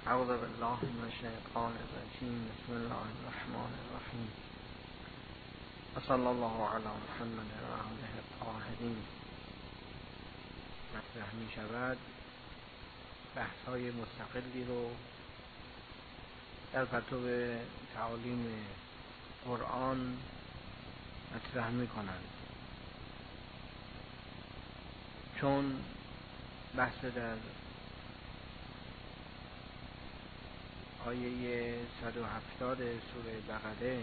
اعوذ بالله من الشیطان الرجیم. بسم الله الرحمن الرحیم. و صلی الله علی محمد و آله الطاهرین. مطرح می شود بحث های مستقلی رو در پرتو تعالیم قرآن مطرح می کنند، چون بحث در آیه 170 سوره بقره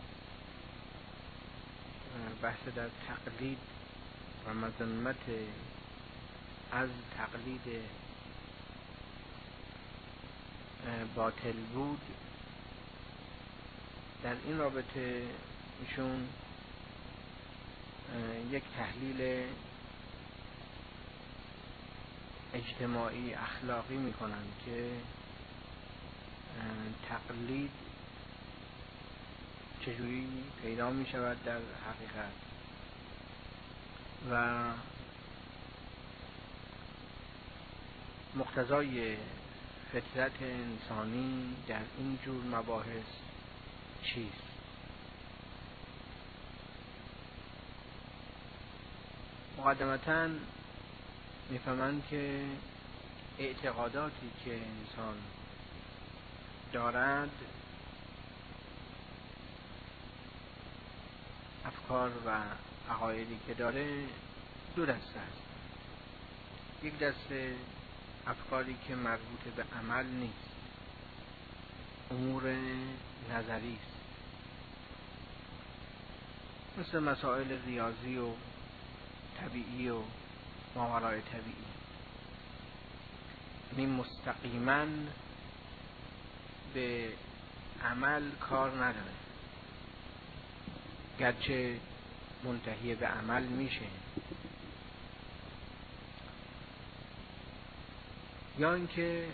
بحث در تقلید و مذمت از تقلید باطل بود. در این رابطه ایشون یک تحلیل اجتماعی اخلاقی میکنند که تقلید چجوری پیدا می شود در حقیقت و مقتضای فطرت انسانی در این جور مباحث چیست. مقدمتاً میفهمند که اعتقاداتی که انسان دارد، افکار و عقایدی که داره، دو دسته است. یک دسته افکاری که مربوط به عمل نیست، امور نظری است، مثل مسائل ریاضی و طبیعی و ماورای طبیعی، یعنی مستقیما به عمل کار نداره، گرچه منتهی به عمل میشه. یا اینکه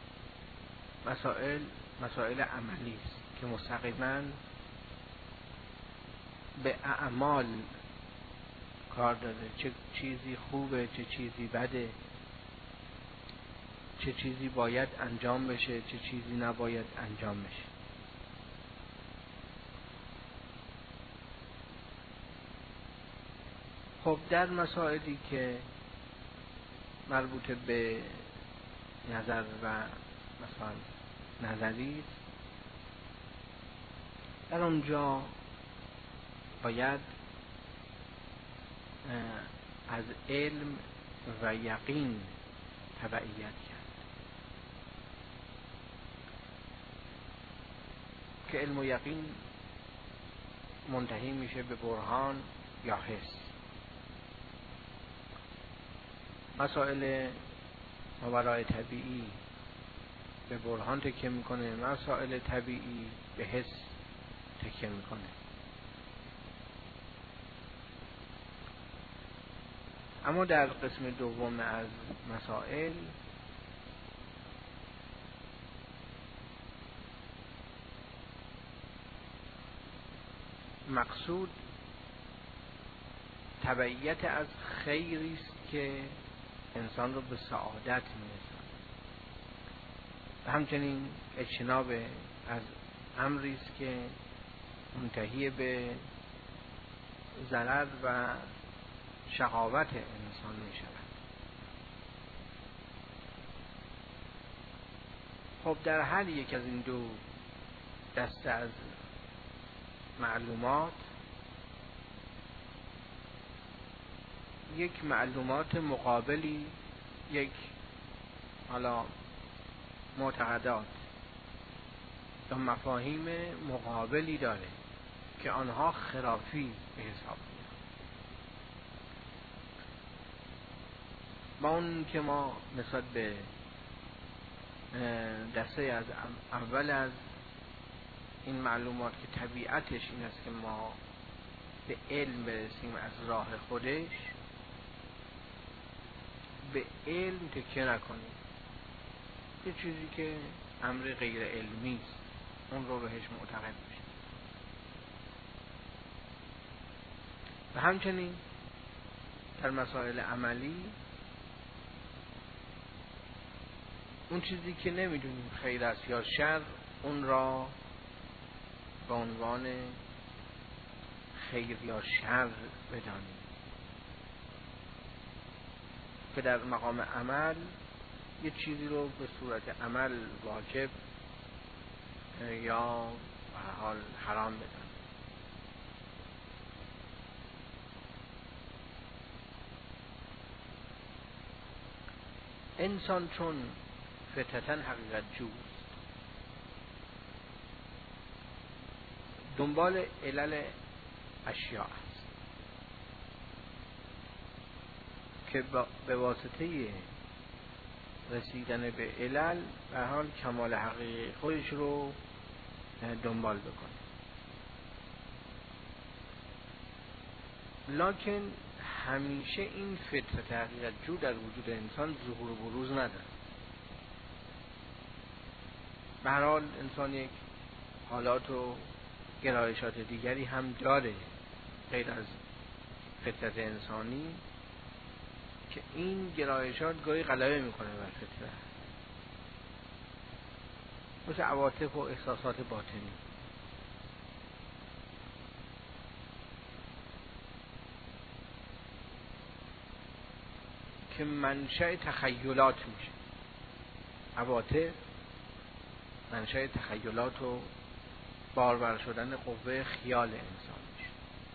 مسائل عملی است که مستقیما به اعمال کار داره، چه چیزی خوبه، چه چیزی بده، چه چیزی باید انجام بشه، چه چیزی نباید انجام بشه. خب در مسائلی که مربوط به نظر و مثلا نظری، در اونجا باید از علم و یقین تبعیت کرد، که علم و یقین منتهی میشه به برهان یا حس. مسائل ماورای طبیعی به برهان تکیه میکنه، مسائل طبیعی به حس تکیه میکنه. اما در قسم دوم از مسائل مقصود تبعیت از خیری است که انسان رو به سعادت میرساند و همچنین اجتناب از امری است که منتهی به ضرر و شقاوت انسان می شود. خب در هر یک از این دو دسته از معلومات یک معلومات مقابلی، یک حالا معتقدات و مفاهیم مقابلی داره که آنها خرافی به حساب میاد. با اون که ما نسبت به دسته از اول از این معلومات که طبیعتش این است که ما به علم برسیم از راه خودش، به علم تکیه نکنیم، یه چیزی که امر غیر علمی است اون رو بهش معتقد بشیم. و همچنین در مسائل عملی اون چیزی که نمیدونیم خیر است یا شر، اون را به عنوان خیر یا شر بدانیم که در مقام عمل یه چیزی رو به صورت عمل واجب یا به هر حال حرام بدانیم. انسان چون فطرتاً حقیقت جوست، دنبال علل اشیاء است که به واسطه رسیدن به علل به حال کمال حقیقی خودش رو دنبال بکنه. لکن همیشه این فطرت حقیقت جو در وجود انسان ظهور و بروز نداره. به هر حال انسان یک حالات و گرایشات دیگری هم داره غیر از فطرت انسانی که این گرایشات گاهی غلبه میکنه بر فطرت، مثل عواطف و احساسات باطنی. که منشأ تخیلات میشه. عواطف منشأ تخیلات و بارور شدن قوه خیال انسان میشه.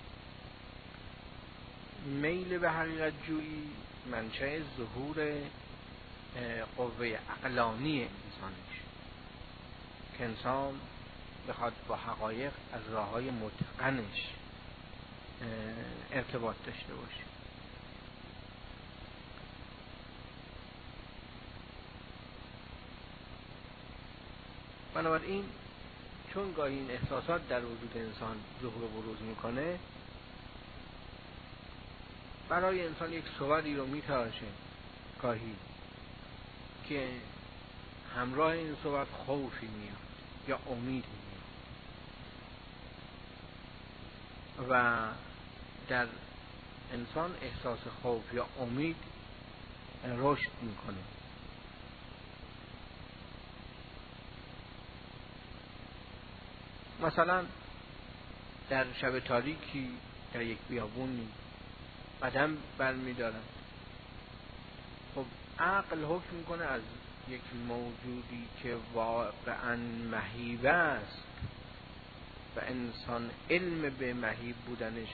میل به حقیقت جویی منشأ ظهور قوه عقلانی انسان میشه که انسان بخواد با حقایق از راههای متقنش ارتباط داشته باشه. بنابراین چون گاهی این احساسات در وجود انسان ظهور و بروز میکنه، برای انسان یک صوری رو میتراشه گاهی که همراه این صور خوفی میاد یا امیدی میاد و در انسان احساس خوف یا امید رشد میکنه. مثلا در شب تاریکی در یک بیابونی قدم برمی‌دارن، خب عقل حکم میکنه از یک موجودی که واقعا مهیب است و انسان علم به مهیب بودنش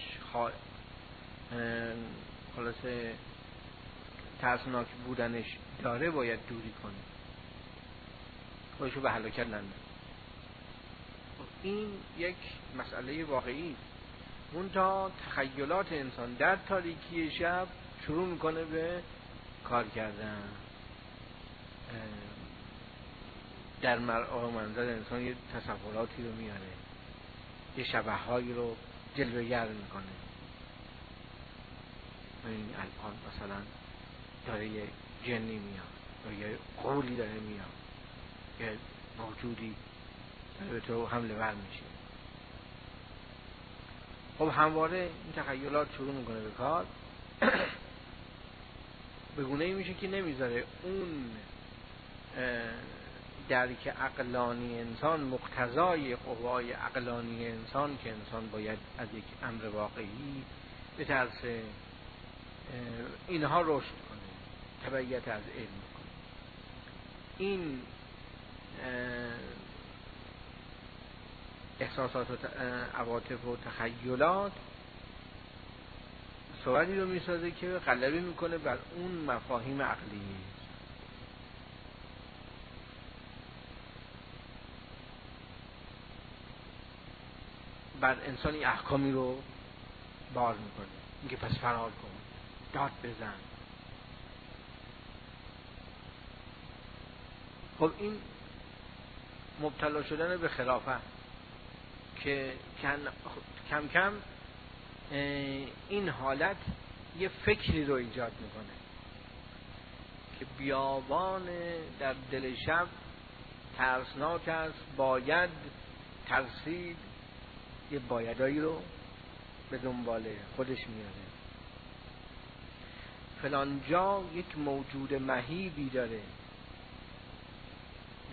خلاصه ترسناک بودنش داره، باید دوری کنه، خودشو به هلاکت نندازه. این یک مسئله واقعی. اون تا تخیلات انسان در تاریکی شب شروع میکنه به کار کردن. در منظر انسان یه تصوراتی رو میاره، یه شبه‌هایی رو جلوه‌گر میکنه. این الان مثلا داره یه جنی میاد یا یه غولی داره میاد، یه موجودی به تو حمله ور میشه. خب همواره این تخیلات شروع میکنه به کار به گونه‌ای میشه که نمیذاره اون درک عقلانی انسان، مقتضای قوای عقلانی انسان که انسان باید از یک امر واقعی به طرز اینها رشد کنه، تبعیت از علم کنه. این احساسات و عواطف و تخیلات صورتی رو میسازه که غلبه میکنه بر اون مفاهیم عقلی، بر انسانی احکامی رو بار میکنه، میگه پس فرار کن، داد بزن. خب این مبتلا شدن به خرافت که کم کم این حالت یه فکری رو ایجاد میکنه که بیابان در دل شب ترسناک است، باید ترسید، یه بایدایی رو به دنبال خودش میاره. فلان جا یک موجود مهیبی داره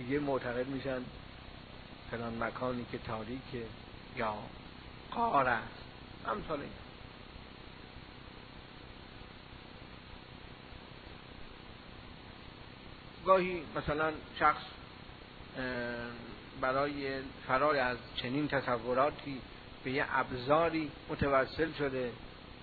دیگه معتقد میشن فلان مکانی که تاریکه یا غار است، امثال این. گاهی مثلا شخص برای فرار از چنین تصوراتی به یه ابزاری متوسل شده،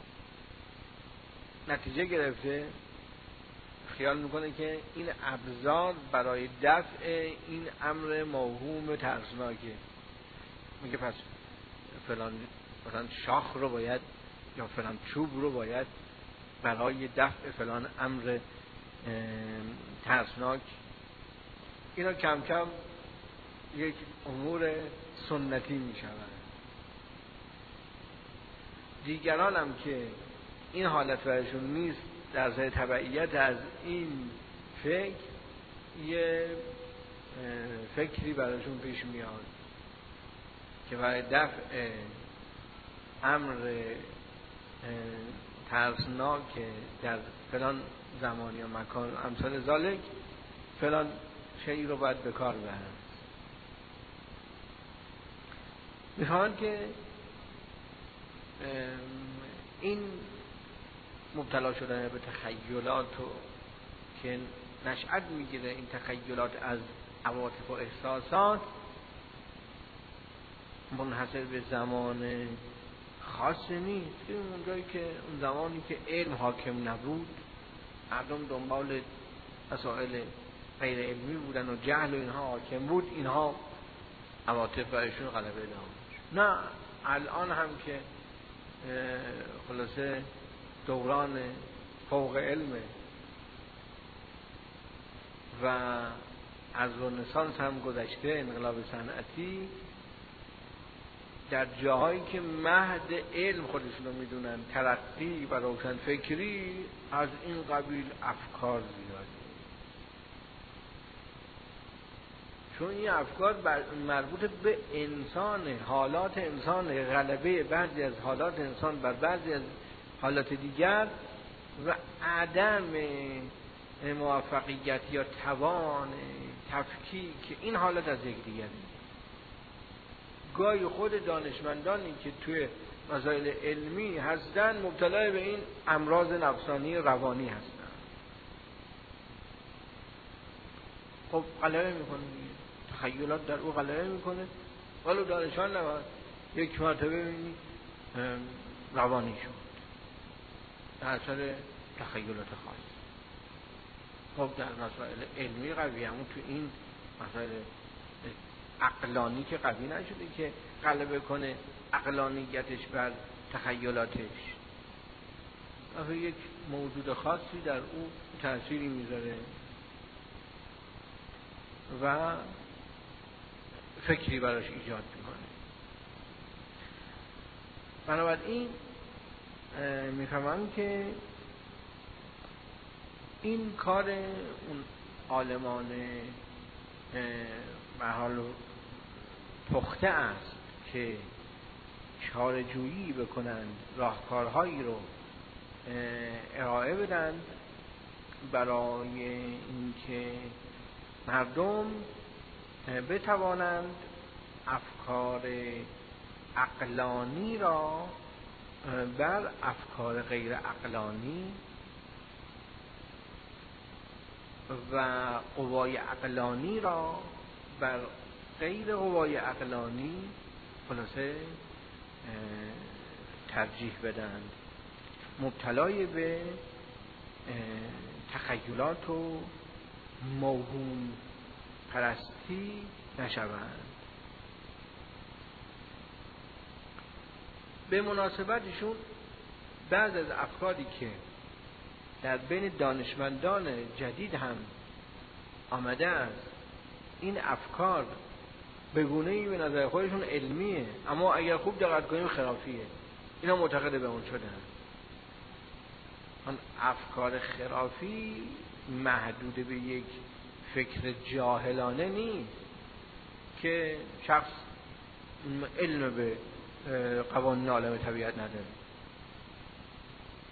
نتیجه گرفته، خیال میکنه که این ابزار برای دفع این امر موهوم ترسناکه. میگه پس فلان شاخ رو باید یا فلان چوب رو باید برای دفع فلان امر ترسناک. اینا کم کم یک امور سنتی می شود. دیگران هم که این حالت برشون نیست، در ضمن تبعیت از این فکر یه فکری براشون پیش میاد که برای دفع امر ترسناک در فلان زمان یا مکان امثال ذالک فلان شیء رو باید به کار برند. میخوان که این مبتلا شدن به تخیلات و که نشأت میگیره این تخیلات از عواطف و احساسات، منحصر به زمان خاص نیست. اون جایی که اون زمانی که علم حاکم نبود، مردم دنبال مسائل غیر علمی بودن و جهل و اینها حاکم بود، اینها عواطف برایشون غلبه داشت. نه الان هم که خلاصه دوران فوق علمه و از رنسانس هم گذشته، انقلاب صنعتی، در جاهایی که مهد علم خودشون رو میدونن، ترقی و روشن فکری، از این قبیل افکار زیاده. چون این افکار مربوط به انسان، حالات انسان، غلبه بعضی از حالات انسان بر بعضی از حالات دیگر و عدم موفقیت یا توان تفکیک این حالات از یکدیگر. گاهی خود دانشمندانی که توی مسائل علمی هستن مبتلا به این امراض نفسانی روانی هستن. خب غلبه میکنه، تخیلات در او غلبه میکنه، ولو دانشان نبود یک مرتبه ببینی روانی شد در اثر تخیلات خاص. خب در مسائل علمی قوی، همون تو این مسائل عقلانی که قوی نشده که غلبه کنه عقلانیتش بر تخیلاتش، اما یک موجود خاصی در او تأثیری میذاره و فکری براش ایجاد میکنه. بنابراین میفهمم که این کار اون عالمان به حال پخته است که چاره‌جویی بکنند، راهکارهایی رو ارائه بدند برای اینکه مردم بتوانند افکار عقلانی را بر افکار غیر عقلانی و قوای عقلانی را بر غیر قوای عقلانی خلاصه ترجیح بدند، مبتلای به تخیلات و موهوم پرستی نشوند. به مناسبتشون بعض از افکاری که در بین دانشمندان جدید هم آمده است، این افکار به گونه‌ای به نظر خودشون علمیه، اما اگر خوب دقت کنیم خرافیه. اینا معتقد به اون شدن. آن افکار خرافی محدود به یک فکر جاهلانه نیست که شخص علم به قوانین عالم طبیعت نداره.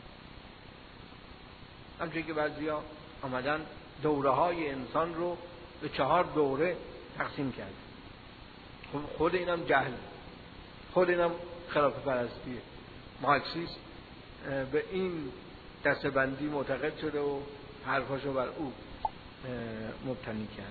همچنین که بعضیا آمدن دوره های انسان رو به 4 دوره تقسیم کرده. خود اینم جهل، خود اینم خرافه پرستیه. مارکسیسم به این دسته‌بندی معتقد شده و حرفاشو بر او مبتنی کرد.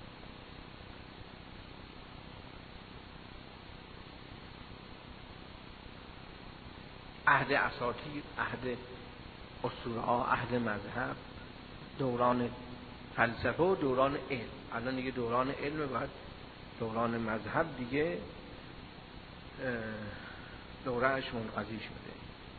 عهد اساطیر، عهد اسطوره‌ها، عهد مذهب، دوران فلسفه و دوران علم. الان دیگه دوران علم، بعد دوران مذهب دیگه دورهش منقضی شده.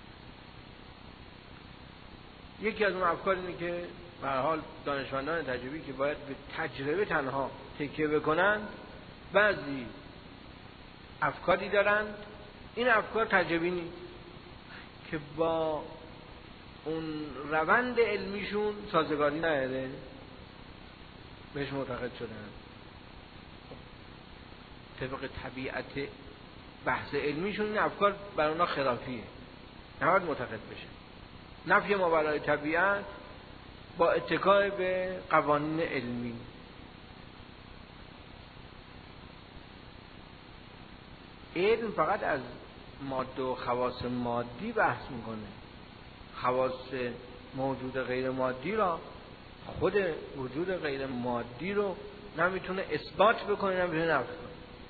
یکی از اون افکار اینه که به هر حال دانشمندان تجربی که باید به تجربه تنها تکیه بکنن، بعضی افکاری دارند این افکار تجربی نیست که با اون روند علمیشون سازگاری نداره، بهش معتقد شدن. طبق طبیعت بحث علمیشون این افکار بر اونا خرافیه، نباید معتقد بشه. نفی ماورای طبیعت با اتکای به قوانین علمی. علم فقط از ماده و خواص مادی بحث میکنه، خواص موجود غیر مادی را، خود وجود غیر مادی رو نمیتونه اثبات بکنه، نمیتونه نفی کنه.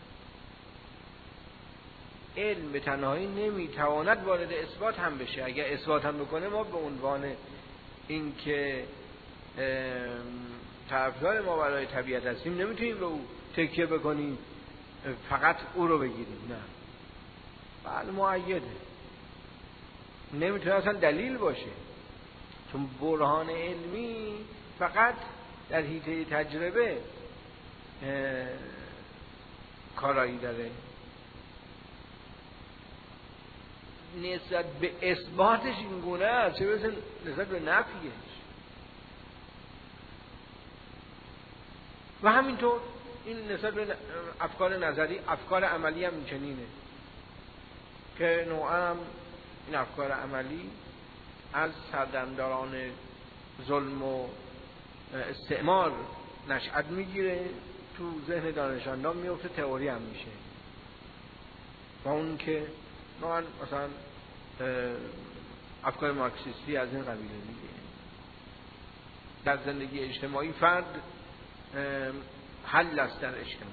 علم به تنهایی نمیتواند وارد اثبات هم بشه. اگر اثبات هم بکنه، ما به عنوان این که طرفدار ما برای طبیعت هستیم نمیتونیم به او تکیه بکنیم فقط او رو بگیریم. نه، بله مؤیده، نمیتونه اصلا دلیل باشه، چون برهان علمی فقط در حیطه تجربه کارایی داره. نسبت به اثباتش این گونه است، چه برسه نسبت به نفیش. و همینطور این نسبت به افکار نظری، افکار عملی هم چنینه که نوعا این افکار عملی از سردمداران ظلم و استعمار نشأت میگیره، تو ذهن دانشمندان میفته، تئوری هم میشه. و اون که نوعا مثلا افکار مارکسیستی از این قبیله دیگه. در زندگی اجتماعی فرد حل است در اجتماع،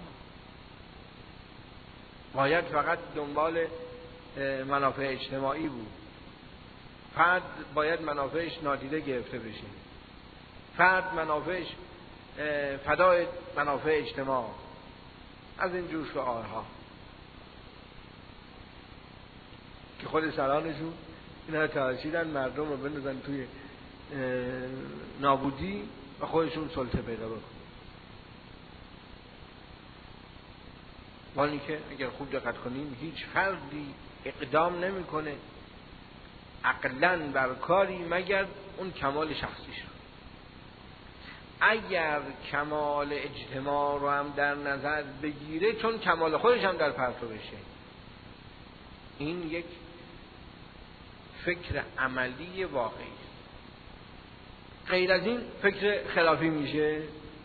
باید فقط دنبال منافع اجتماعی بود. فرد باید منافعش نادیده گرفته بشه، فرد منافعش فدای منافع اجتماع، از این جور شعارها که خود سرانشون اینا تراشیدن مردم رو بندازن توی نابودی و خودشون سلطه پیدا بکنن. ولی که اگر خوب دقت کنیم هیچ فردی اقدام نمیکنه عقلاً بر کاری مگر اون کمال شخصیش رو. اگر کمال اجتماع رو هم در نظر بگیره، چون کمال خودش هم در پرتو بشه. این یک فکر عملی واقعی است. غیر از این فکر خلافی میشه.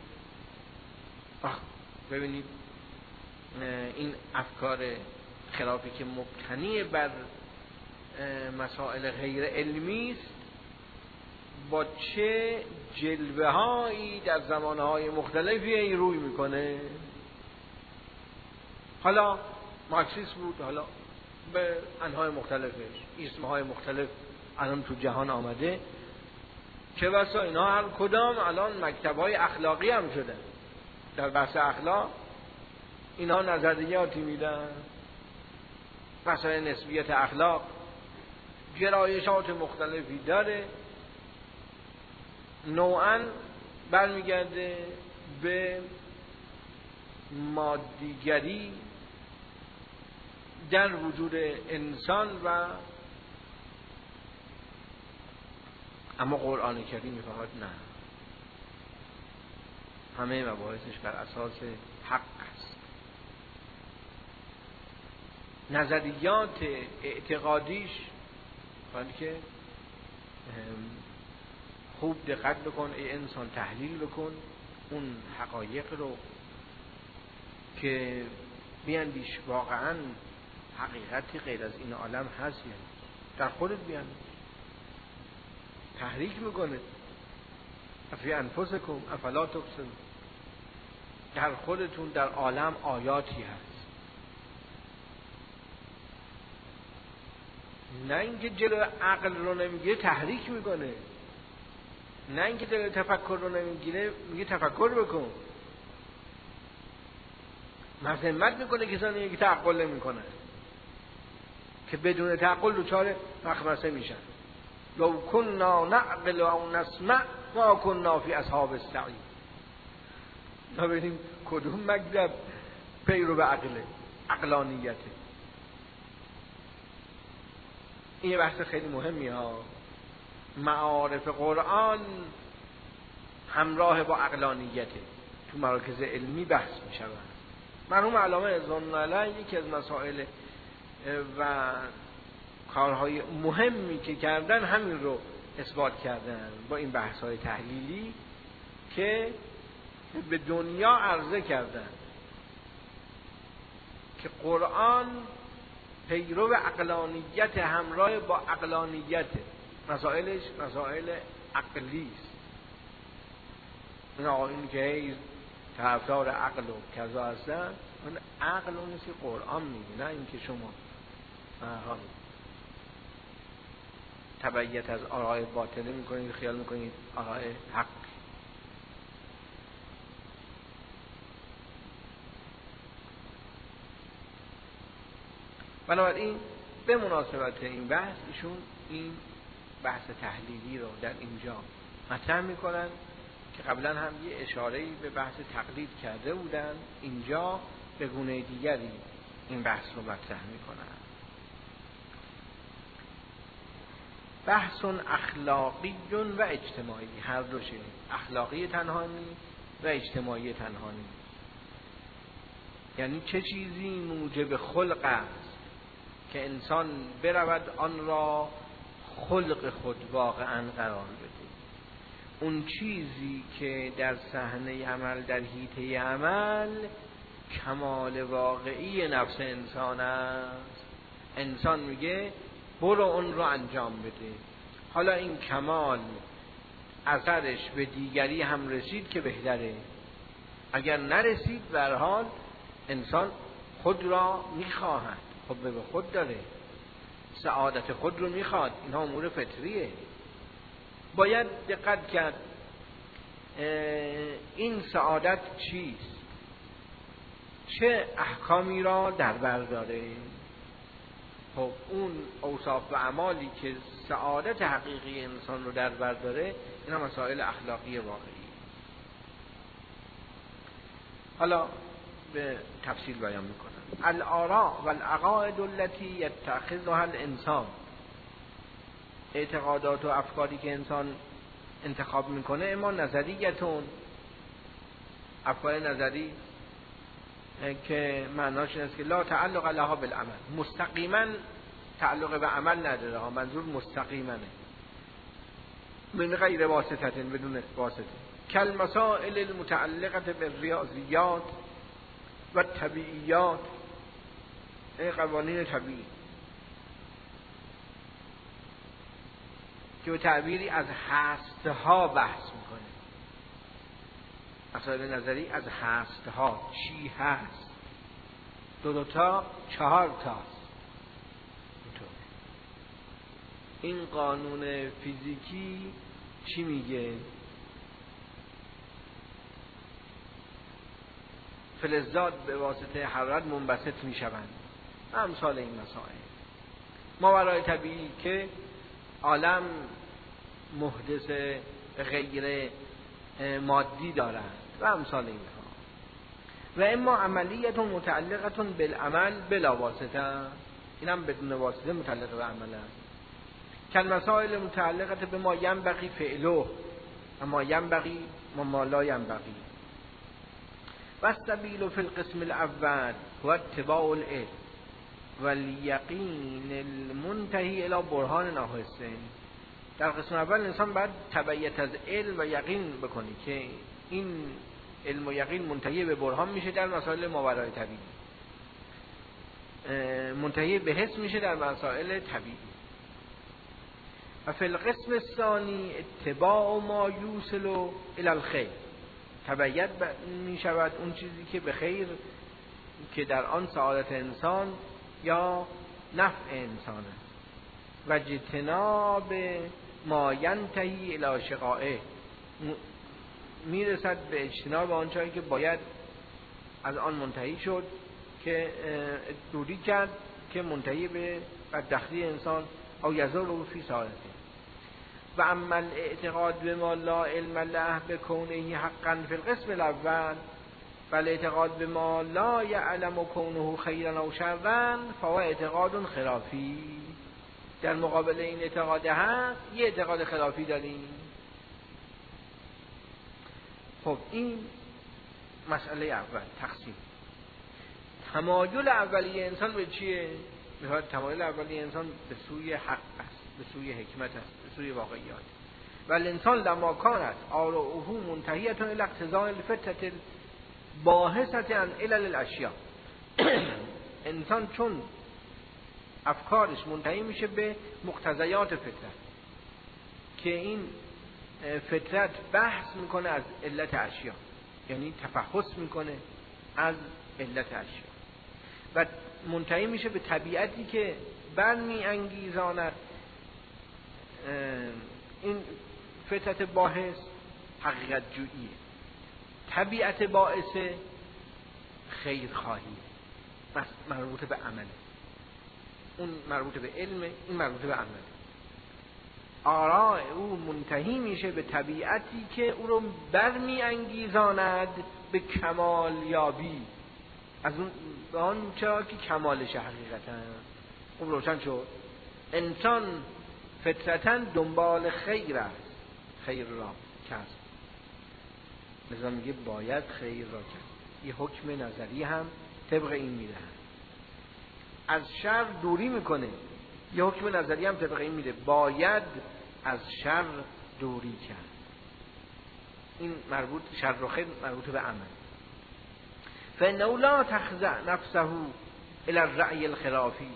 ببینید این افکار خلافی که مبتنی بر مسائل غیر علمی است، با چه جلوه هایی در زمانهای مختلفی این روی میکنه. حالا مارکسیسم بود، حالا به انواع مختلفش، اسمهای مختلف الان تو جهان آمده، چه بسا اینا هر کدام الان مکتب‌های اخلاقی هم شدن. در بحث اخلاق اینا نظریاتی میدن، مسائل نسبیت اخلاق، گرایشات مختلفی داره، نوعاً برمیگرده به مادیگری در وجود انسان. و اما قرآن کریم میفهمد نه، همه مباحثش بر اساس حق است. نظریات اعتقادیش باید که خوب دقت بکن ای انسان، تحلیل بکن اون حقایق رو که بیاندیش واقعا حقیقتی غیر از این عالم هست، یعنی در خودت بیاندیش. تحریک میکنه فی انفسکم افلا تبصرون، در خودتون در عالم آیاتی هست. نه اینکه جلو عقل رو نمیگیره تحریک میکنه، نه اینکه جلو تفکر رو نمیگیره میگه تفکر بکن. مذمت میکنه کسانی که تعقل نمیکنن، که بدون تعقل دچار مخمسه میشن. لو كنا نعقل او نسمع ما كنا فی اصحاب السعیر. تا ببینیم کدوم مکتب پیرو به عقله، عقلانیته. این یه بحث خیلی مهمی ها. معارف قرآن همراه با عقلانیته، تو مراکز علمی بحث می شود. مرحوم علامه ذوالنورین یکی از مسائل و کارهای مهمی که کردن همین رو اثبات کردن با این بحث‌های تحلیلی که به دنیا عرضه کردن که قرآن پیرو عقلانیت همراه با عقلانیت، مسائلش مسائل عقلی است. این آقایون که طرفدار عقل و کذا هستن، اون عقل اون نیست که قرآن میگه، نه اینکه شما تبعیت از آراء باطله میکنید، خیال میکنید آراء حق. بنابراین به مناسبت این بحث ایشون این بحث تحلیلی رو در اینجا مطرح میکنن که قبلا هم یه اشاره‌ای به بحث تقلید کرده بودن، اینجا به گونه دیگری این بحث رو مطرح میکنن. بحث اخلاقی و اجتماعی، هر دوشه، اخلاقی تنهانی و اجتماعی تنهانی. یعنی چه چیزی موجب خلق است که انسان برود آن را خلق خود واقعا قرار بده. اون چیزی که در صحنه عمل، در حیطه عمل کمال واقعی نفس انسان است، انسان میگه برو اون رو انجام بده. حالا این کمال اثرش به دیگری هم رسید که بهتره، اگر نرسید به هر حال انسان خود را میخواهد، خب به خود داره، سعادت خود رو میخواد، اینها امور فطریه. باید دقت کرد این سعادت چیست، چه احکامی را در بر داره. خب اون اوصاف و اعمالی که سعادت حقیقی انسان رو در بر داره، اینا مسائل اخلاقی واقعی. حالا به تفصیل بیان میکنم. الآراء و العقائد التي يتخذها الانسان، اعتقادات و افکاری که انسان انتخاب میکنه، اما نظریتون، افکار نظری که معناش این است که لا تعلق لها بالعمل، مستقیما تعلق به عمل نداره ها، منظور مستقیمانه، من غیر واسطه، بدون واسطه. کالمسائل المتعلقه بالریاضیات و طبیعیات، این قوانین طبیعی که به تعبیری از هستها بحث میکنه. مسائل نظری از هستها، چی هست، دو تا 4 تاست. این قانون فیزیکی چی میگه؟ فلزات به واسطه حرارت منبسط میشوند، امثال این مسائل. ماورای طبیعی که عالم محدث غیر مادی دارند و امثال اینها. و اما عملیت متعلقه بالعمل بلا واسطه، این هم بدون واسطه متعلق به عمل است. کالمسائل متعلقه به ما ینبغی فعله و ما ینبغی و ما لا ینبغی. و السبیل فی القسم الاول هو اتباع العلم و الیقین المنتهی الی برهان ناحسه. در قسم اول انسان باید تبعیت از علم و یقین بکنی که این علم و یقین منتهی به برهان میشه در مسائل ماورای طبیعی، منتهی به حس میشه در مسائل طبیعی. و فی القسم الثانی اتباع ما یوصل الی الخیر، تبعیت می شود اون چیزی که به خیر، که در آن سعادت انسان یا نفع انسان است. و اجتناب ما ینتهی الی شقائه، میرسد به اجتناب آنچه که باید از آن منتهی شد، که دوری کرد، که منتهی به بدبختی انسان او یزول فی سعادته. و اما الاعتقاد به ما لا علم له بکونه حقا فی القسم الاول، بل اعتقاد به ما لا یعلم کونه خیرا او شرا فهو اعتقاد خرافی. در مقابل این اعتقاد هست یه اعتقاد خلافی داریم. خب این مسئله اول، تقسیم. تمایل اولیه انسان به چیه؟ میخواد تمایل اولیه انسان به سوی حق است، به سوی حکمت است، به سوی واقعیات. ولی انسان لما کانت آراؤه منتهیة الی اقتضاء الفطرة باحثة عن علل الاشیاء، انسان چون افکارش منتهی میشه به مقتضیات فطرت، که این فطرت بحث میکنه از علت اشیاء، یعنی تفحص میکنه از علت اشیاء، و منتهی میشه به طبیعتی که برمی انگیزاند این فطرت باحث حقیقت جوییه. طبیعت باعث خیرخواهی، بس مربوط به عمله، اون مربوط به علم، این مربوط به عمل. آراء او منتهی میشه به طبیعتی که او رو برمی انگیزاند به کمال یابی از اون چرا که کمالش حقیقتا. خوب روشن شد. انسان فطرتاً دنبال خیر است، خیر را کسب، لذا میگه باید خیر را کسب. یه حکم نظری هم طبق این میده، از شر دوری میکنه. یه حکم نظری هم طبق این میده، باید از شر دوری کرد. این مربوط، شر و خیر مربوط به عمل. فإنه لا تخضع نفسه الى الرأی الخلافی،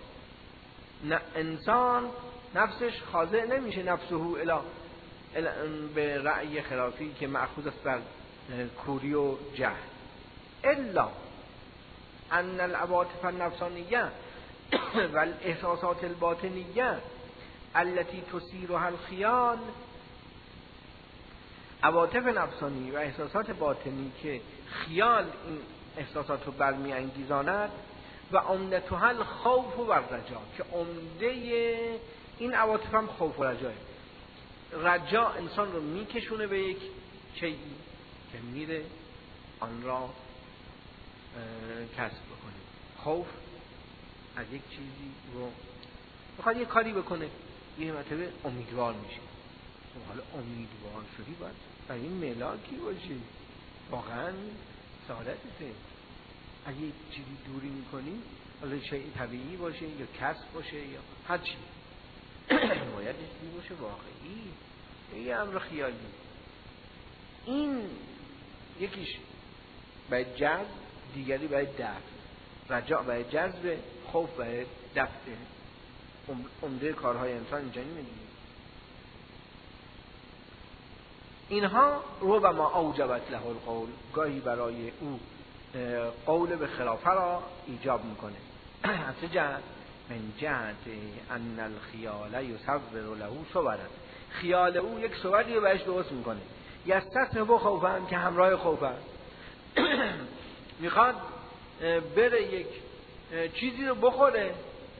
انسان نفسش خاضع نمیشه، نفسه الى به رأی خلافی که مأخوذ است بر کوری و جهل. الا ان العواطف النفسانیه و الاحساسات الباطنیه التي تثيرها الخیال، عواطف نفسانی و احساسات باطنی که خیال این احساسات رو برمی انگیزاند، و عمدتها الخوف و الرجا، که عمده این عواطف هم خوف و رجاه. رجا انسان رو میکشونه به یک چیزی که میره آن را کسب بکنه. خوف از یک چیزی رو میخواد یک کاری بکنه، یه مرتبه امیدوار میشه. حالا امیدوار شدی باید برای این ملاکی باشی، واقعا سعادتته. اگه یک چیزی دوری میکنی، حالا شیء طبیعی باشه یا کسب باشه یا هر چی، باید یک چیزی باشه واقعی، یه امر خیالی. این یکیش باید جذب، دیگری باید دفع. رجاء باید جذب، خوف باید دفع. عمده کارهای انسان اینجا میدید. اینها ربما اوجبت له القول، گاهی برای او قول به خلافه را ایجاب میکنه. از چه جهت؟ من جهت ان الخیال یصور له صورا، خیال او یک صورتی رو بهش درست میکنه. یستثنب خوفا، که همراه خوف است. میخواد بره یک چیزی رو بخوره،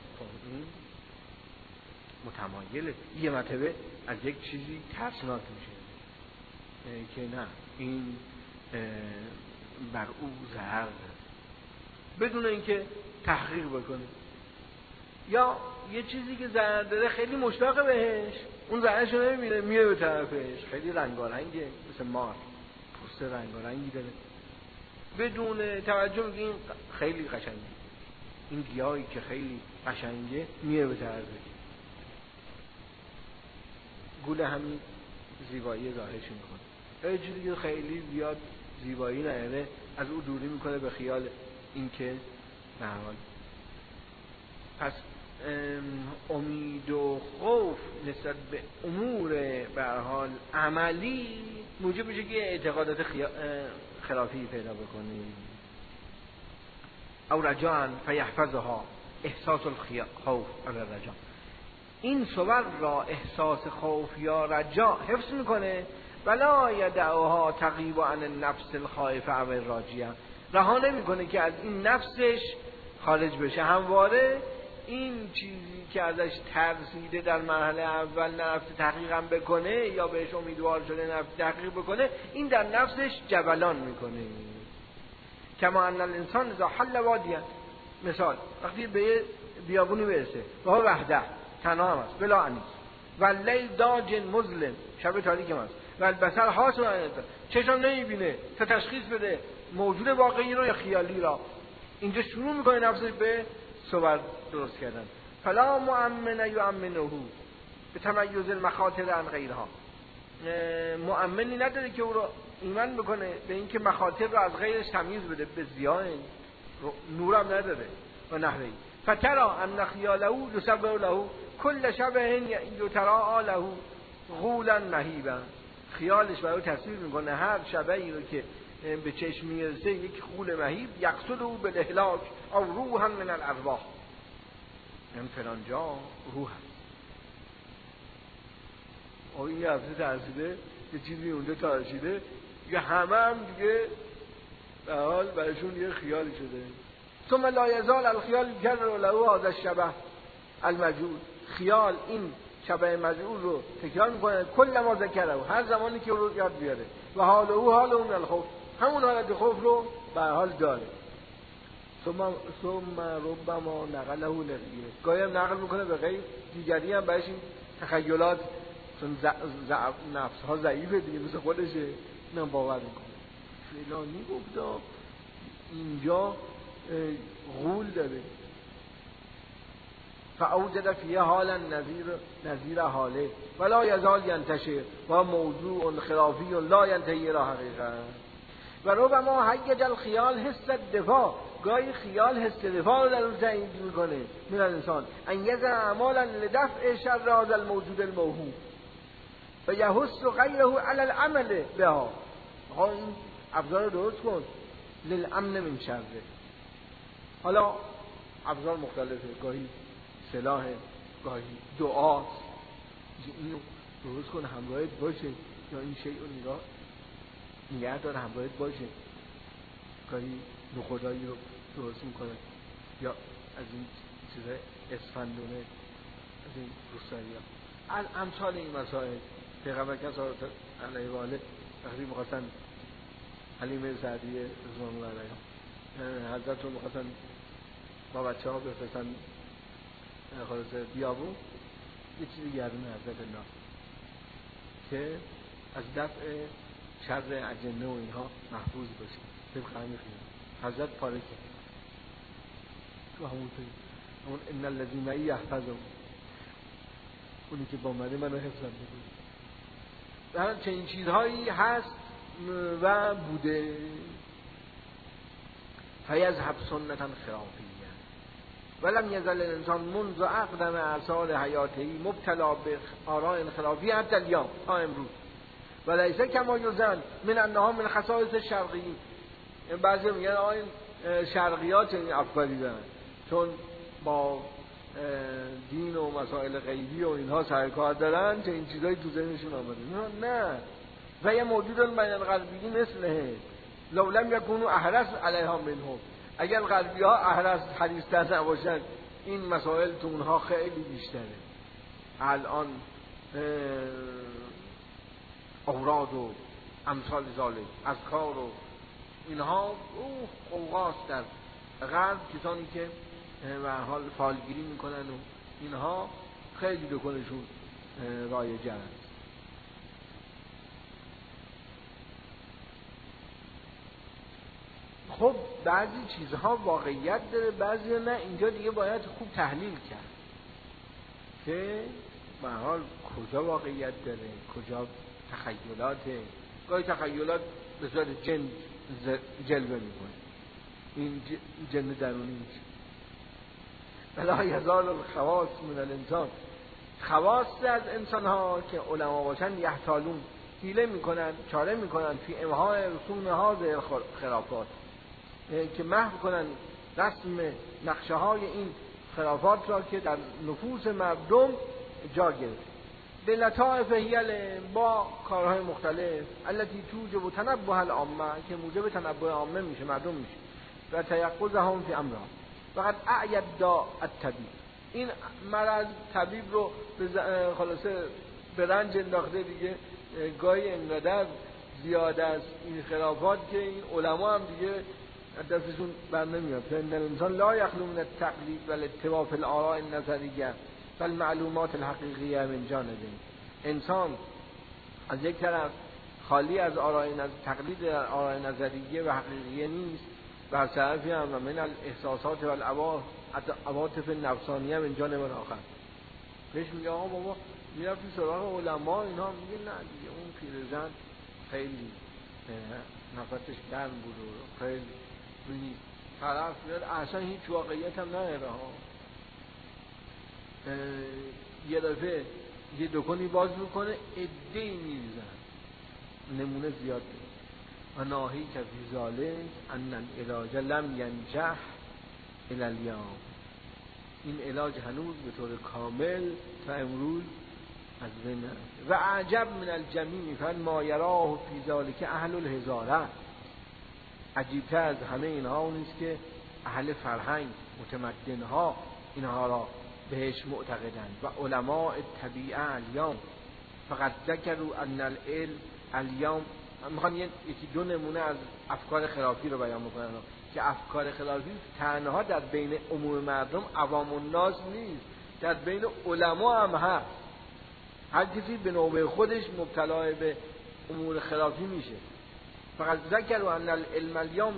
متمایله یه مرتبه از یک چیزی ترسناک میشه که نه، این بر او ضرر بدون اینکه تحقیق بکنه، یا یه چیزی که ضرر داره خیلی مشتاق بهش، اون ضررش رو نمیبینه، میره به طرفش، خیلی رنگارنگه، مثل مار پوست رنگارنگی داره، بدون توجه میگه این خیلی قشنگه، این گیاهی که خیلی قشنگه میره به طرفش. گول همین زیبایی ظاهرش میکنه. یه چیزی که خیلی زیاد زیبایی نداره، از او دوری میکنه به خیال اینکه به هر حال. پس امید و خوف نسبت به امور به هر حال عملی موجب میشه که اعتقادات خلافی پیدا بکنیم. او رجاء فیحفظها احساس الخوف علی الرجاء، این صور را احساس خوف یا رجاء حفظ میکنه، ولا یدعوها تغیب عن النفس الخائفه او الراجیه، رها نمیکنه که از این نفسش خارج بشه. همواره این چیزی که ازش ترسیده در مرحله اول نرفته تحقیق هم بکنه یا بهش امیدوار شده نرفته تحقیق بکنه، این در نفسش جبلان میکنه. کما ان الانسان اذا حل وادیا، مثال وقتی به بیابونی برسه و هو وحده، تنها هم است، بلا انیس، و لیل داج مظلم، شب تاریک هم است، و البصر حاصل انت، چشم نمیبینه تا تشخیص بده موجود واقعی رو یا خیالی را. اینجا شروع میکنه نفسش به صور درست کردن. فلا مؤمن یؤمنه به تمیز المخاطر عن غیرها، مؤمنی نداره که او رو ایمان بکنه به اینکه مخاطر رو از غیرش تمیز بده، به ضیاء نورم نداره و نحوی. فترا ان خیاله یسبح له کل شبه یتراء له غولا مهیبا، خیالش برای تصویر میکنه هر شبهی رو که به چشم میرسه یک غول مهیب، یقصد او به اهلاک او روحا من الارواح، این فلان جا روح هست. این هفته ترسیده یه چیزی اونجا ترسیده، یه همه دیگه به حال برشون یه خیالی شده. ثم لا یزال الخیال یکرر له هذا الشبه المجهول، خیال این شبه مجهول رو تکرار میکنه کل ما ذکره، هر زمانی که رو یاد بیاره، و حال او حال اون الخوف، همون حالت خوف رو به حال داره. ثم ربما نقله لغیره، گاهی هم نقل میکنه به غیر دیگری، هم برش این تخیلات، چون نفس ها ضعیفه دیگه مثل خودشه، اینم باور میکنه فلانی گفتا اینجا غول داره، فاوجد فیه حالا نظیر حاله ولا یزال ینتشر و موضوع خلافی لا ینتهی الى حقیقت. و ربما هیج الخیال حس الدفاع، گاهی خیال حس دفاع رو در اون تعیین میکنه من الانسان، ان یزع اعمالا لدفع شر هذا الموجود الموهوم و یحث غیره علی العمل بها. این ابزار رو درست کن للامن من شره. حالا ابزار مختلفه، گاهی سلاح، گاهی دعاست، اینو درست کن همراهت باشه، یا این شیء رو نگه داره همراهت باشه. گاهی نخودایی رو درست میکنه، یا از این چیزای اسفندونه، از این روسایی ها، از امثال این مسائل. پیغمبر صلی علیه و آله وقتی می‌خواستن حلیمه سعدیه رضوان الله علیها حضرت رو می‌خواستن با بچه‌ها بفرستن خلاص بیابون، یه چیزی گردون حضرت الله که از دفع شر اجنه و اینها محفوظ باشه، طبق همین خیال حضرت پاره کرد تو همون ان الذی معی یحفظه، اونی که با منه منو حفظم میکنه. در چنین چیزهایی هست و بوده. فیذهب سنتا خرافیه ولم یزل الانسان منذ اقدم اعصار حیاته مبتلا به آراء خرافی حتی اليوم، تا امروز. ولیسه کما یظن من انها من خصائص شرقیین، بعضی میگن این شرقیات این افکاری دارن چون با دین و مسائل غیبی و اینها سرکار دارن که این چیزایی تو ذهنشون آمده. نه، و یه موجود بین الغربی مثله لو لم یکونوا احرص علیها منهم، اگر غربی ها احرص حریص‌تر نباشن این مسائل تو اونها خیلی بیشتره. الان اوراد و امثال ذالک، اذکار و اینها قوقاست در غرب، کسانی که به هر حال فالگیری میکنن و اینها خیلی دکنشون رایجه است. خب بعضی چیزها واقعیت داره، بعضی نه. اینجا دیگه باید خوب تحلیل کرد که به هر حال کجا واقعیت داره، کجا تخیلاته. گاهی تخیلات به صورت جن جلوه میکنه. این جن درونی نیست. ولا یزال الخواص من الانسان، خواص از انسان ها که علما باشن یحتالون، حیله میکنن، چاره میکنن فی امحاء رسوم هذه خرافات، که محو کنن رسم نقشه های این خرافات را که در نفوس مردم جا گرفت. به لطائف هیل، با کارهای مختلف، التي توجب تنبه العامه، که موجب تنبه عامه میشه، مردم میشه، و تیقظهم فی امرها. فقط اعید دا الطبیب، این مرض طبیب رو خلاصه به رنج انداخته دیگه. گاهی انقدر زیاد است این خلافات که این علما هم دیگه دستشون بر نمیاد. فإن الانسان لا یخلو من التقلید و الاتباع فی الآراء النظریه و المعلومات الحقیقیه من جانبین. انسان از یک طرف خالی از تقلید آراء نظریه و حقیقیه نیست، و از طرفی هم من الاحساسات و العواطف النفسانیه من جانب آخر. بهش میگه آقا بابا میرفتی سراغ علما، اینا میگه نه دیگه اون پیرزن خیلی نفسش گرم بود و خیلی روی طرف میاد، اصلا هیچ واقعیت هم نداره ها. یه دفعه یه دکانی باز میکنه، عده‌ای میریزن، نمونه زیاد بود. و ناهی که فی ذالک ان العلاج لم ینجح الی الیوم، این علاج هنوز به طور کامل تا امروز از بین نرفته. و عجب من الجمیع فما یراه فی ذالک اهل الهزاره، عجیبتر از همه اینها اونیست که اهل فرهنگ، متمدن ها اینها را بهش معتقدند. و علماء طبیعه الیوم فقط ذکروا ان العلم الیوم. میخوام یکی دو نمونه از افکار خلافی رو بیان بکنم که افکار خلافی تنها در بین عموم مردم عوام الناس نیست، در بین علما هم هست. هر کسی به نوبه خودش مبتلا به امور خلافی میشه. فقط ذکر ان العلم اليوم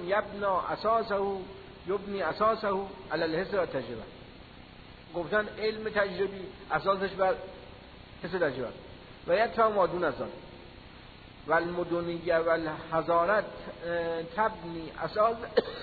یبنی اساسه علی الحس و تجربه. گفتن علم تجربی اساسش بر حس تجربه و یدفع ما دون از آن. و المدنیه و الحضارت تبنی اساس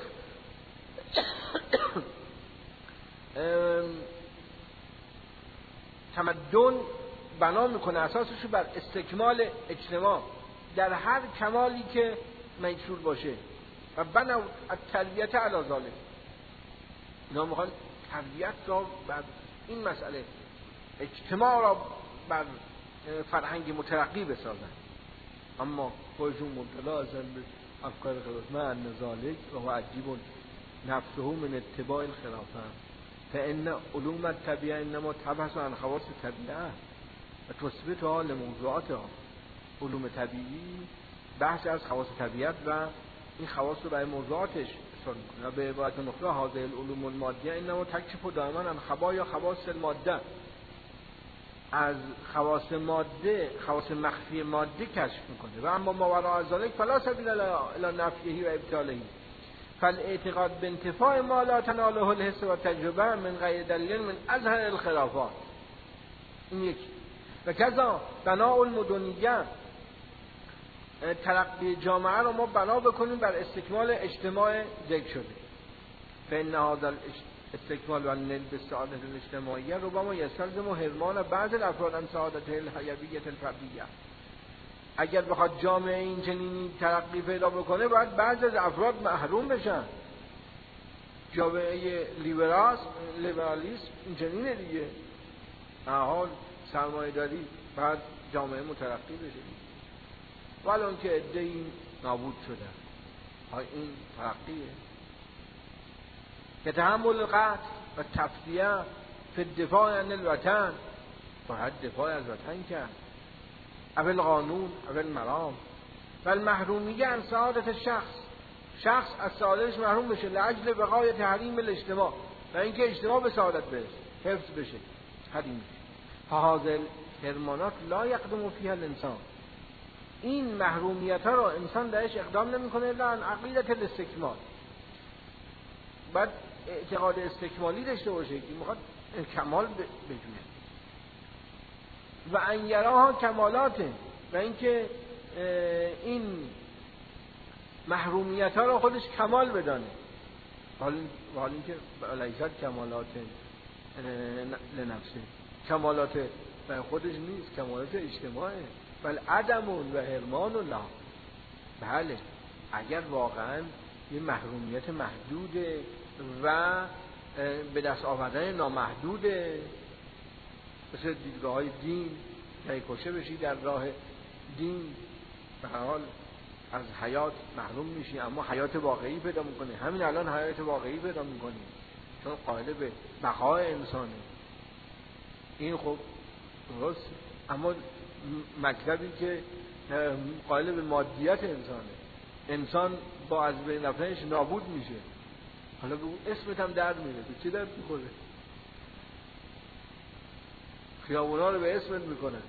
تمدن بنا میکنه اساسش بر استکمال اجتماع در هر کمالی که مشهور باشه. و بنا التربیت علی ذلک، اینا میخوان تربیت را بر این مسئله، اجتماع را بر فرهنگ مترقی بسازن. اما خودشون مبتلا هستن به افکار خلاف. من ذالک و عجیب نفسه من اتباع الخلافه فان علوم الطبیعه انما تبحث عن خواص الطبیعه و تثبت حال موضوعاتها. علوم طبیعی بحث از خواص طبیعت و این خواص رو برای موضوعاتش اثبات می‌کنه. و به عبارت نخبه هذه العلوم المادیه انما تکشف دائما عن خبایا خواص الماده، از خواص ماده، خواص مخفی ماده کشف میکنه. و اما ما وراء ذلک فلا سبیل الی نفیه و ابطاله، فالاعتقاد بانتفاع ما لا تناله الحس و تجربه من غیر دلیل من ازهر الخرافات. این یکی. و کذا بناء المدنیه، ترقی جامعه رو ما بنا بکنیم بر استکمال اجتماع ذکر شده. فإن هذا استکمال و نیل به سعادت اجتماعیه ربما یستلزم حرمان بعض الافراد عن سعادت الحیویت الفردیه. اگر بخواد جامعه این چنینی ترقی پیدا بکنه باید بعضی از افراد محروم بشن. جامعه لیبرالیسم این چنینه دیگه، حال سرمایه داری بعد جامعه مترقی بشه، ولی اون که عده‌ای نابود شده. این ترقیه که تحمل القتل و تفدیه فی الدفاع عن الوطن، باید دفاع از وطن کرد، اول قانون اول مرام. و المحرومیه عن سعادت شخص از سعادتش محروم بشه لعجل بقای تحریم الاجتماع، و اینکه اجتماع به سعادت برسه، حفظ بشه، حریم. فهذا الحرمانات لا یقدم فیها الانسان، این محرومیت ها رو انسان درش اقدام نمیکنه الا عن عقیدت الاستکمال. بعد اعتقاد استکمالی داشته باشه که میخواد کمال بجوشه. و ان یراها کمالاته، و اینکه این محرومیت ها رو خودش کمال بدانه. حال اینکه لیست کمالات لنفسه، کمالات برای خودش نیست، کمالات اجتماعه. بل عدم و حرمان الله. بله اگر واقعا یه محرومیت محدوده و به دست آوردن نامحدوده، مثل دیدگاه های دین که کشته بشی در راه دین به هر حال از حیات محروم میشی، اما حیات واقعی پیدا میکنی. همین الان حیات واقعی پیدا میکنی چون قائل به بقای انسانه. این خب درست، اما مکتبی که قائل به مادیت انسانه، انسان با از بین رفتنش نابود میشه، حالا به اون اسمت هم درد میره، به چه درد میخوره؟ خیابونا رو به اسمت میکنن.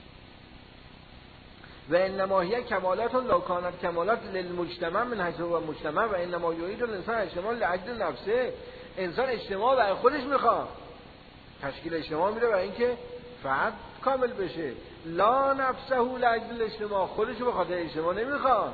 و انما هی کمالات لا کانت کمالات للمجتمع من حیث هو مجتمع و انما یرید الانسان اجتماع لاجل نفسه. انسان اجتماع برای خودش میخواد، تشکیل اجتماع میره برای اینکه فرد کامل بشه. لا نفسه لاجل اجتماع، خودش به خاطر اجتماع نمیخواد.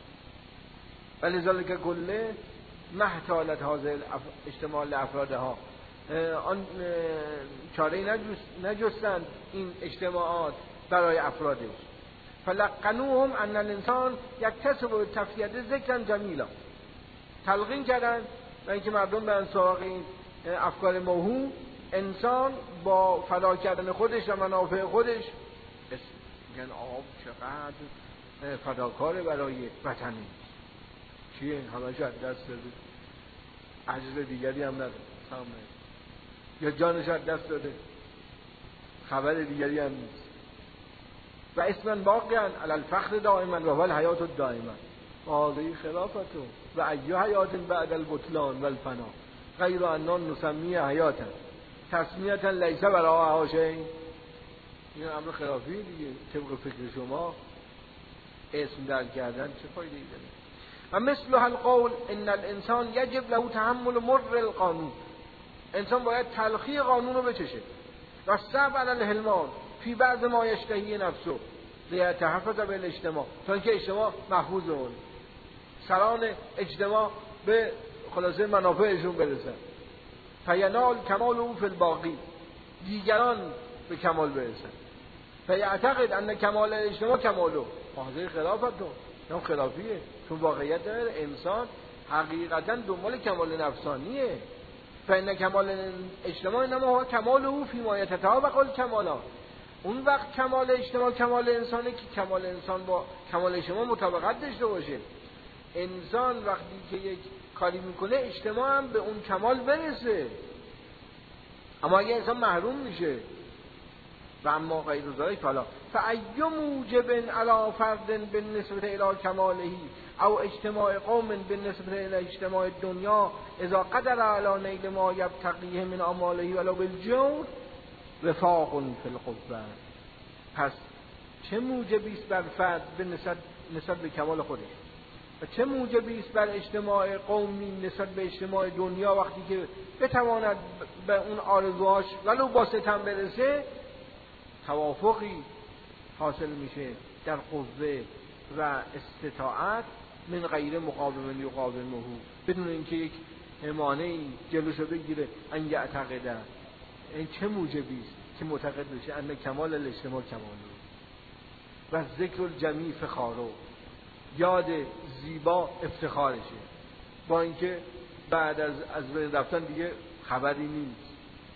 ولذلك کله محتالت هذه اجتماع لافرادها، آن چاره نجستند این اجتماعات برای افرادش. فلقنوهم ان الانسان یکتسب تفسیه ذکرا جمیلا، تلقین کردن و اینکه مردم برن سراغ این افکار موهوم. انسان با فدا کردن خودش و منافع خودش، میگن آب چقدر فداکاره برای وطنه، چیه همه شو از دست داده، عجز دیگری هم نداره، یا جانش از دست داده، خبر دیگری هم نیست. و اسماً باقیاً علی الفخر دائما و هو الحیات الدائمه هذه خلافته و ای حیات بعد البطلان و الفنا غیر انان نسمی حیاتا تسمیتا لیس براها شیء. این امر خلافی دیگه، طبق فکر شما اسم در کردن چه فایده ای داره؟ و مثل القول ان الانسان یجب له تحمل مر القانون، انسان باید تلخی قانون رو بچشه. و صبر علی الحلمان فی بعض ما یشتهی نفسه لیتحفظ بالاجتماع، تا اینکه اجتماع محفوظ بمونه، سران اجتماع به خلاصه منافعشون برسن. فینال کمال او فی الباقی، دیگران به کمال برسن. فیعتقد ان کمال اجتماع کمالو حاضر خلافتون، این خلافیه، چون واقعیت داره انسان حقیقتا دنبال کمال نفسانیه. فإن کمال اجتماع انما هو کمال او فی ما یتطابق الکمالات. اون وقت کمال اجتماع کمال انسانه که کمال انسان با کمال اجتماع مطابقت داشته باشه. انسان وقتی که یک کاری میکنه اجتماع هم به اون کمال برسه، اما اگه انسان محروم میشه و اما غیر ذلک فلا فأی موجب علی فرد بالنسبة الی کماله او اجتماع قوم بالنسبة الی اجتماع دنیا اذا قدر علی نیل ما یبتغیه من اعماله ولو بالجور وفاق فی القوة. پس چه موجبی است بر فرد به نسبت به کمال خودش و چه موجبی است بر اجتماع قومی نسبت به اجتماع دنیا وقتی که بتواند به اون آرزوهاش ولو با ستم برسه، توافقی حاصل میشه در قوه و استطاعت من غیر مقاوم یقاومه، بدون اینکه یک مانعی جلوشو بگیره. ان یعتقد، این چه موجبی است که معتقد بشه ان کمال الاجتماع کماله و ذکر الجمیع فخاره، یاد زیبا افتخارشه، با اینکه بعد از بین رفتن دیگه خبری نیست.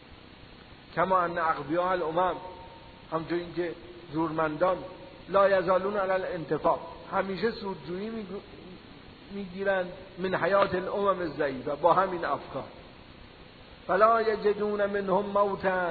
کما ان اغبیاء الامم، همچون اینکه زورمندان لا یزالون علی الانتفاع، همیشه سودجویی میگیرن من حیات الامم الضعیفه با همین افکار. فلا یجدون منهم موتا،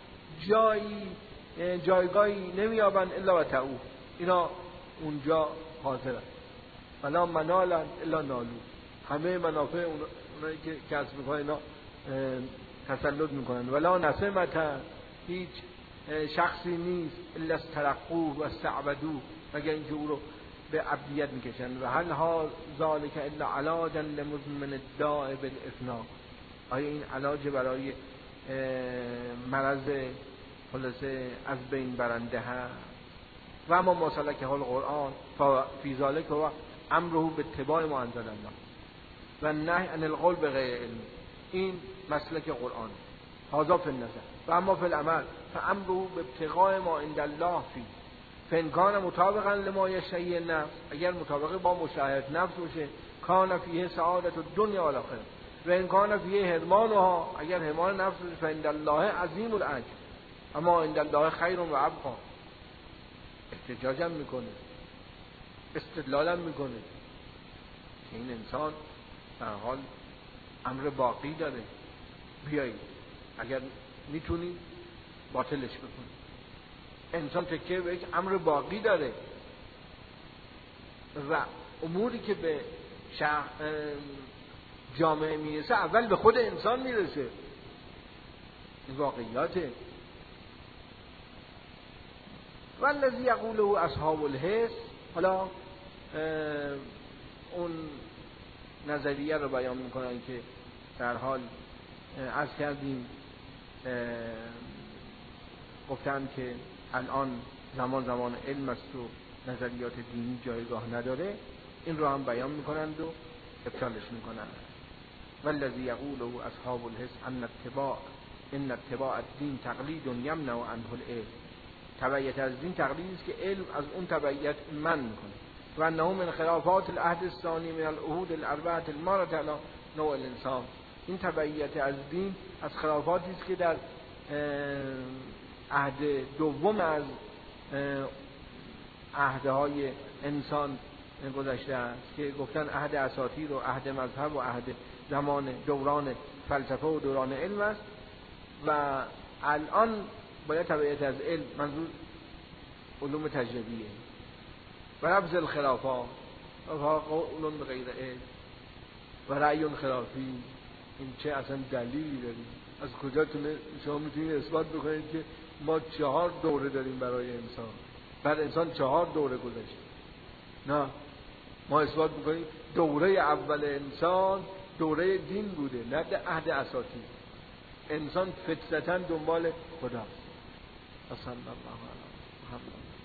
جایگاهی نمیابن الا و تعو، اینا اونجا حاضرن. فلا منالا الا نالو، همه منافع اونایی که کسب میکنن اینا تسلط میکنن. ولا نسمتا، هیچ شخصی نیست الا استرقوه و استعبدوه، مگر اینکه او رو به عبدیت میکشن. و هل ها ذالک الا علاجا لمزمن الداء بالافنا، آیا این علاج برای مرض خلاصه از بین برنده هست؟ و اما مسلک حال قرآن فی ذالک و امره به اتباع ما انزل الله و نهی عن القول بغیر علم. این مسلک قرآن هذا فی النظر و اما فی العمل فامره به ابتغاء ما عند الله فی فان کان مطابقا لما یشتهی النفس، اگر مطابق با مشتهیات نفس باشه کان فیه سعادت الدنیا و الاخره و ان کان فیه حرمانها، اگر حرمان نفس باشه فعند الله عظیم الاجر اما عند الله خیر و ابقا. احتجاجم میکنه، استدلالم میکنه که این انسان در حال امر باقی داره، بیایید اگر میتونی باطلش بکنی. انسان تکیه به یک امر باقی داره و اموری که به جامعه میرسه اول به خود انسان میرسه. این واقعیاته. والذی یقوله اصحاب الحس، حالا اون نظریه رو بیان میکنن که در حال عرض کردیم گفتن که الان زمان علم است و نظریات دینی جایگاه نداره. این رو هم بیان میکنند و ابطالش میکنند. والذی یقوله اصحاب الحس ان اتباع الدین تقلید یمنع عنه العلم، تبعیت از دین تقلیدی است که علم از اون تبعیت منع میکنه. و انه من خلافات العهد الثانی من العهود الاربعه المارة علی نوع الانسان، این تبعیت از دین از خلافاتی است که در عهد دوم از عهدهای انسان گذشته است که گفتن عهد اساطیر و عهد مذهب و عهد زمان دوران فلسفه و دوران علم است و الان باید تبعیت از علم، منظور علوم تجربیه و نبذ الخلافات و علوم غیر علم و رأی خلافی. این چه اصلا دلیلی داریم؟ از کجا شما میتونید اثبات بکنید که ما 4 دوره داریم برای انسان، بر انسان 4 دوره گذشته؟ نه، ما اثبات میکنیم دوره اول انسان دوره دین بوده، نه عهد اساطیر. انسان فطرتاً دنبال خدا. صلی الله علیه و سلم.